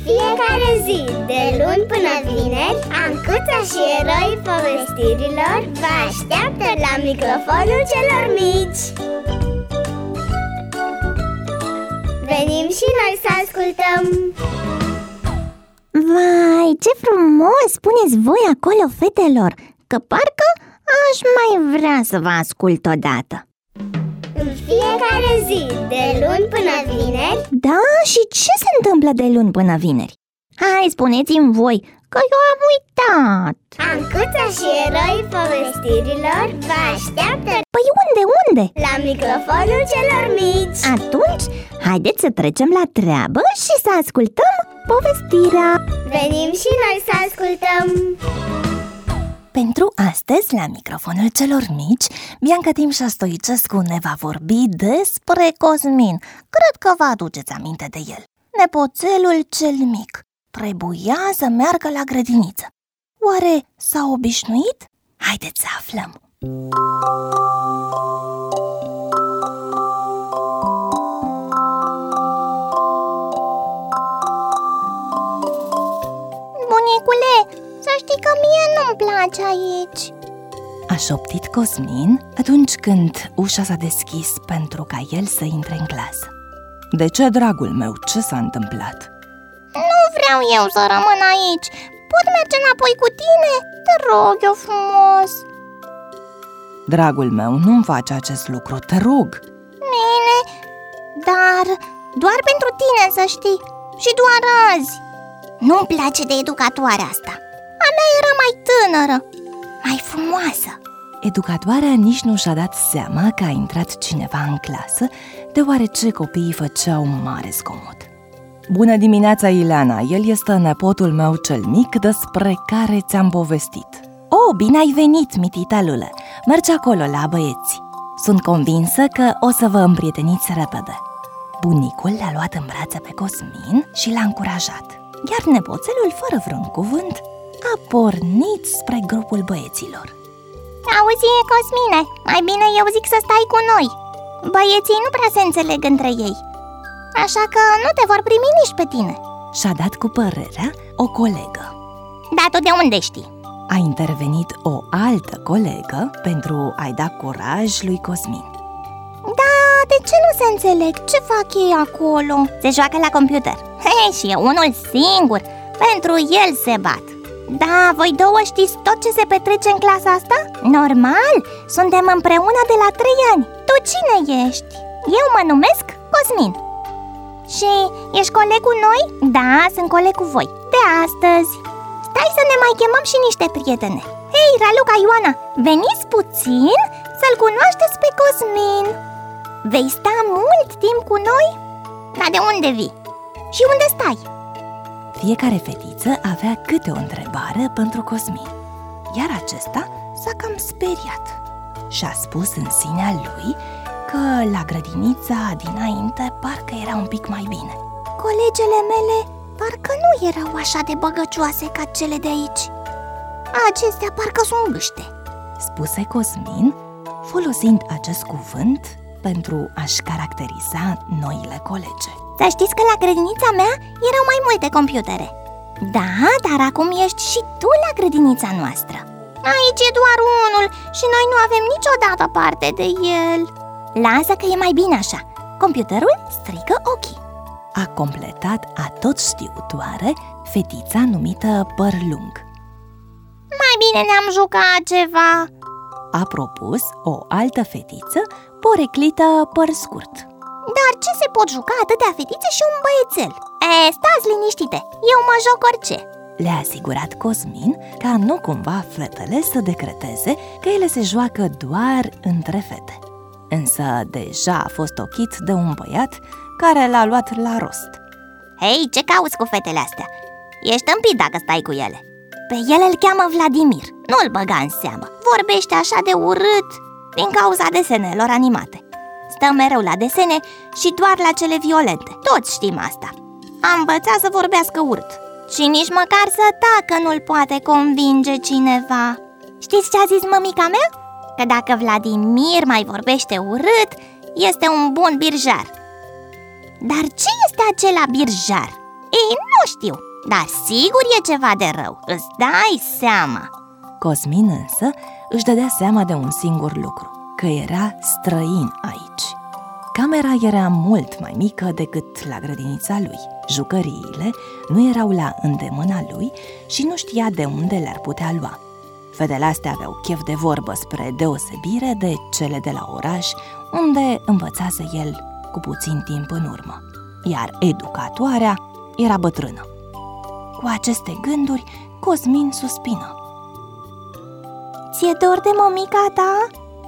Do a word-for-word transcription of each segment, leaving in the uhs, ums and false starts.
fiecare zi, de luni până vineri, Ancuța și eroii povestirilor vă așteaptă la microfonul celor mici. Venim și noi să ascultăm! Vai, ce frumos spuneți voi acolo, fetelor, că parcă aș mai vrea să vă ascult odată. În fiecare zi, de luni până vineri. Da? Și ce se întâmplă de luni până vineri? Hai, spuneți-mi voi, că eu am uitat. Ancuța și eroii povestirilor vă așteaptă. Păi unde, unde? La microfonul celor mici. Atunci, haideți să trecem la treabă și să ascultăm povestirea. Venim și noi să ascultăm. Pentru astăzi, la microfonul celor mici, Bianca Timșa Stoicescu ne va vorbi despre Cosmin. Cred că vă aduceți aminte de el. Nepoțelul cel mic trebuia să meargă la grădiniță. Oare s-a obișnuit? Haideți să aflăm! Bunicule, să știi că mie nu-mi place aici. A șoptit Cosmin atunci când ușa s-a deschis pentru ca el să intre în clasă. De ce, dragul meu? Ce s-a întâmplat? Nu vreau eu să rămân aici. Pot merge înapoi cu tine? Te rog eu frumos. Dragul meu, nu-mi faci acest lucru, te rog. Bine, dar doar pentru tine, să știi. Și doar azi. Nu-mi place de educatoarea asta. A mea era mai tânără, mai frumoasă. Educatoarea nici nu și-a dat seama că a intrat cineva în clasă, deoarece copiii făceau mare zgomot. Bună dimineața, Ileana! El este nepotul meu cel mic despre care ți-am povestit. Oh, bine ai venit, mititalule! Mergi acolo la băieți. Sunt convinsă că o să vă împrieteniți repede. Bunicul l-a luat în brațe pe Cosmin și l-a încurajat, iar nepoțelul, fără vreun cuvânt, a pornit spre grupul băieților. Auzi, Cosmine, mai bine eu zic să stai cu noi. Băieții nu prea se înțeleg între ei, așa că nu te vor primi nici pe tine. Și-a dat cu părerea o colegă. Da, tu de unde știi? A intervenit o altă colegă pentru a-i da curaj lui Cosmin. Da, de ce nu se înțeleg? Ce fac ei acolo? Se joacă la computer. Hei, și e unul singur. Pentru el se bat. Da, voi două știți tot ce se petrece în clasa asta? Normal, suntem împreună de la trei ani. Tu cine ești? Eu mă numesc Cosmin. Și ești coleg cu noi? Da, sunt coleg cu voi. De astăzi. Stai să ne mai chemăm și niște prietene. Hei, Raluca, Ioana, veniți puțin să-l cunoașteți pe Cosmin. Vei sta mult timp cu noi? Dar de unde vii? Și unde stai? Fiecare fetiță avea câte o întrebare pentru Cosmin, iar acesta s-a cam speriat și a spus în sinea lui că la grădinița dinainte parcă era un pic mai bine. Colegele mele parcă nu erau așa de băgăcioase ca cele de aici. Acestea parcă sunt gâște, spuse Cosmin, folosind acest cuvânt pentru a-și caracteriza noile colege. Să știți că la grădinița mea erau mai multe computere. Da, dar acum ești și tu la grădinița noastră. Aici e doar unul și noi nu avem niciodată parte de el. Lasă că e mai bine așa. Computerul strică ochii. A completat atot știutoare fetița numită Părlung. Mai bine ne-am jucat ceva, a propus o altă fetiță, poreclită Părscurt. Dar ce se pot juca atâtea fetițe și un băiețel? E, stați liniștite, eu mă joc orice. Le-a asigurat Cosmin ca nu cumva fetele să decreteze că ele se joacă doar între fete. Însă deja a fost ochit de un băiat care l-a luat la rost. Hei, ce cauți cu fetele astea? Ești tâmpit dacă stai cu ele. Pe el îl cheamă Vladimir, nu-l băga în seamă. Vorbește așa de urât din cauza desenelor animate. Stă mereu la desene și doar la cele violente. Toți știm asta. A învățat să vorbească urât și nici măcar să tacă nu-l poate convinge cineva. Știți ce a zis mămica mea? Că dacă Vladimir mai vorbește urât, este un bun birjar. Dar ce este acela birjar? Ei, nu Nu știu, dar sigur e ceva de rău, îți dai seama. Cosmin însă își dădea seama de un singur lucru, că era străin aici. Camera era mult mai mică decât la grădinița lui. Jucăriile nu erau la îndemâna lui și nu știa de unde le-ar putea lua. Fetele astea aveau chef de vorbă, spre deosebire de cele de la oraș, unde învățase el cu puțin timp în urmă, iar educatoarea era bătrână. Cu aceste gânduri, Cosmin suspină. Ți-e dor de mămica ta?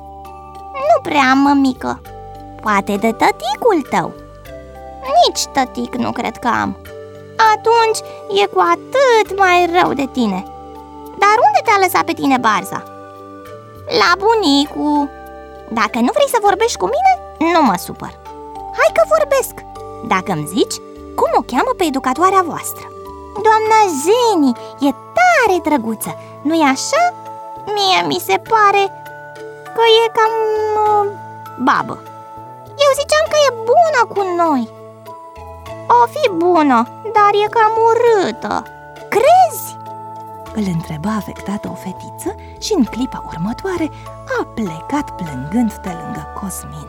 Nu prea, mămică. Poate de tăticul tău. Nici tătic nu cred că am. Atunci e cu atât mai rău de tine. Dar unde te-a lăsat pe tine Barza? La bunicu. Dacă nu vrei să vorbești cu mine, nu mă supăr. Hai că vorbesc. Dacă îmi zici, cum o cheamă pe educatoarea voastră? Doamna Zeni, e tare drăguță, nu-i așa? Mie mi se pare că e cam uh, babă. Eu ziceam că e bună cu noi. O fi bună, dar e cam urâtă. Crezi? Îl întreba afectată o fetiță și în clipa următoare a plecat plângând de lângă Cosmin.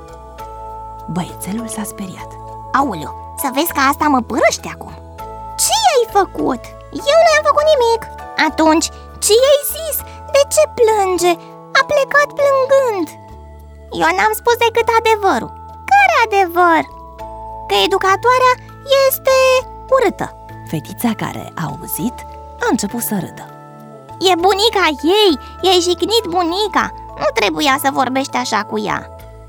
Băiețelul s-a speriat. Aoleu, să vezi că asta mă părăște acum. Ce i-ai făcut? Eu nu i-am făcut nimic. Atunci, ce i-ai zis? De ce plânge? A plecat plângând. Eu n-am spus decât adevărul. Care adevăr? Că educatoarea este urâtă. Fetița care a auzit a început să râdă. E bunica ei, i-ai jignit bunica. Nu trebuia să vorbești așa cu ea.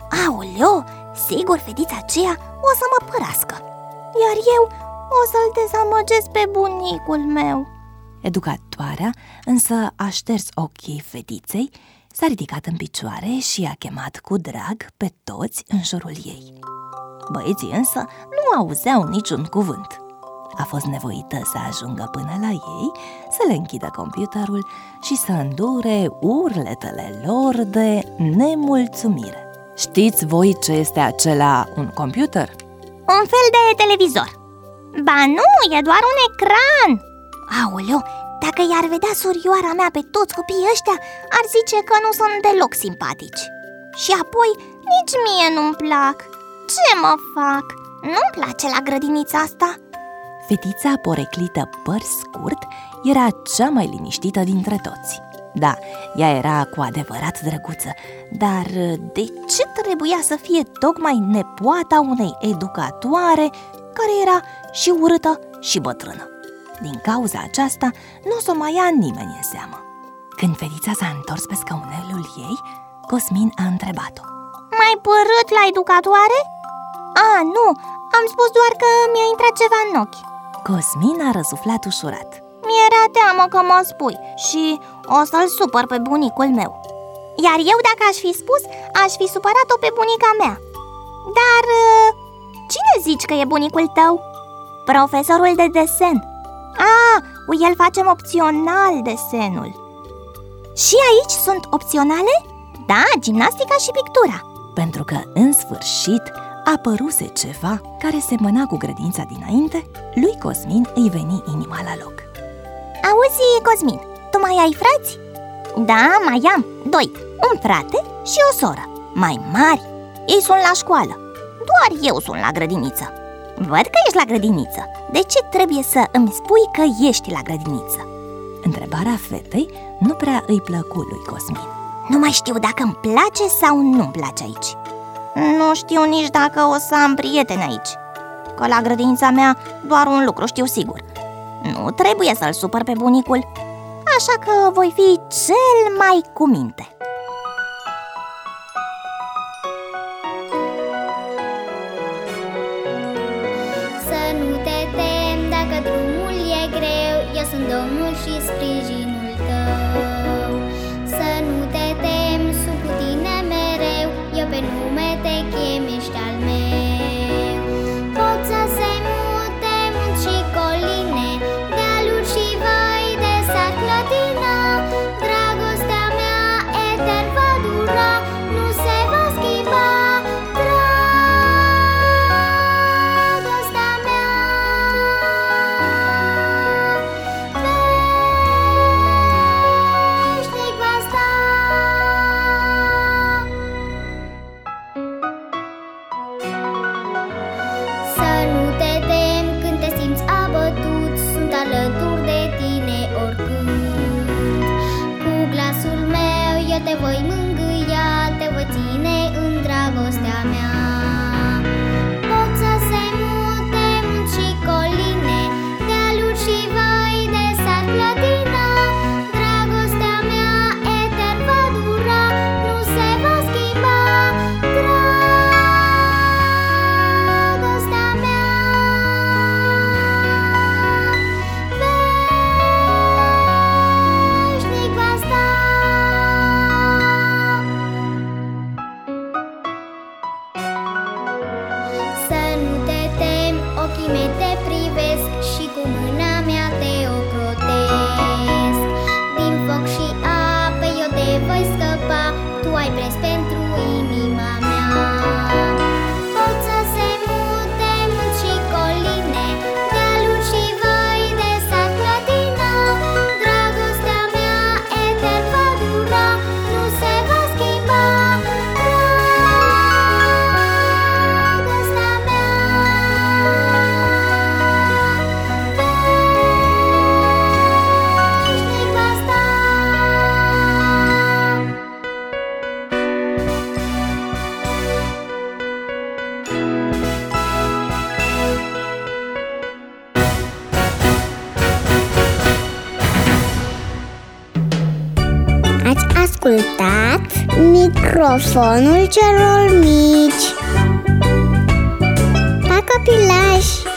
Aoleu, sigur fetița aceea o să mă părască, iar eu o să-l dezamăgesc pe bunicul meu. Educatoarea însă a șters ochii fetiței, s-a ridicat în picioare și a chemat cu drag pe toți în jurul ei. Băieții însă nu auzeau niciun cuvânt. A fost nevoită să ajungă până la ei, să le închidă computerul și să îndure urletele lor de nemulțumire. Știți voi ce este acela un computer? Un fel de televizor. Ba nu, e doar un ecran. Aoleu, dacă i-ar vedea surioara mea pe toți copiii ăștia, ar zice că nu sunt deloc simpatici. Și apoi, nici mie nu-mi plac. Ce mă fac? Nu-mi place la grădinița asta. Fetița poreclită păr scurt era cea mai liniștită dintre toți. Da, ea era cu adevărat drăguță, dar de ce trebuia să fie tocmai nepoata unei educatoare care era și urâtă și bătrână? Din cauza aceasta nu o să mai ia nimeni în seamă. Când fetița s-a întors pe scaunelul ei, Cosmin a întrebat-o. M-ai părât la educatoare? A, nu, am spus doar că mi-a intrat ceva în ochi. Cosmin a răsuflat ușurat. Mi-era teamă că mă spui și o să-l supăr pe bunicul meu. Iar eu, dacă aș fi spus, aș fi supărat-o pe bunica mea. Dar cine zici că e bunicul tău? Profesorul de desen. Ah, cu el facem opțional desenul. Și aici sunt opționale? Da, gimnastica și pictura. Pentru că, în sfârșit, apăruse ceva care semăna cu grădința dinainte, lui Cosmin îi veni inima la loc. Auzi, Cosmin, tu mai ai frați? Da, mai am, doi, un frate și o soră, mai mari. Ei sunt la școală, doar eu sunt la grădiniță. Văd că ești la grădiniță. De ce trebuie să îmi spui că ești la grădiniță? Întrebarea fetei nu prea îi plăcu lui Cosmin. Nu mai știu dacă îmi place sau nu-mi place aici. Nu știu nici dacă o să am prieteni aici. Că la grădinița mea doar un lucru știu sigur: nu trebuie să-l supăr pe bunicul. Așa că voi fi cel mai cu minte. Să nu te temi dacă drumul e greu, eu sunt Domnul și sprijinul tău. Să nu te temi, sunt cu tine mereu, eu pe nume te chem, ești al meu. Pot să se mute munți și coline, dealuri și văi de sar clătină. Dragostea mea etern va dura, nu se va schimba. Dragostea mea. ascultat Microfonul celor mici. Pa, copilași!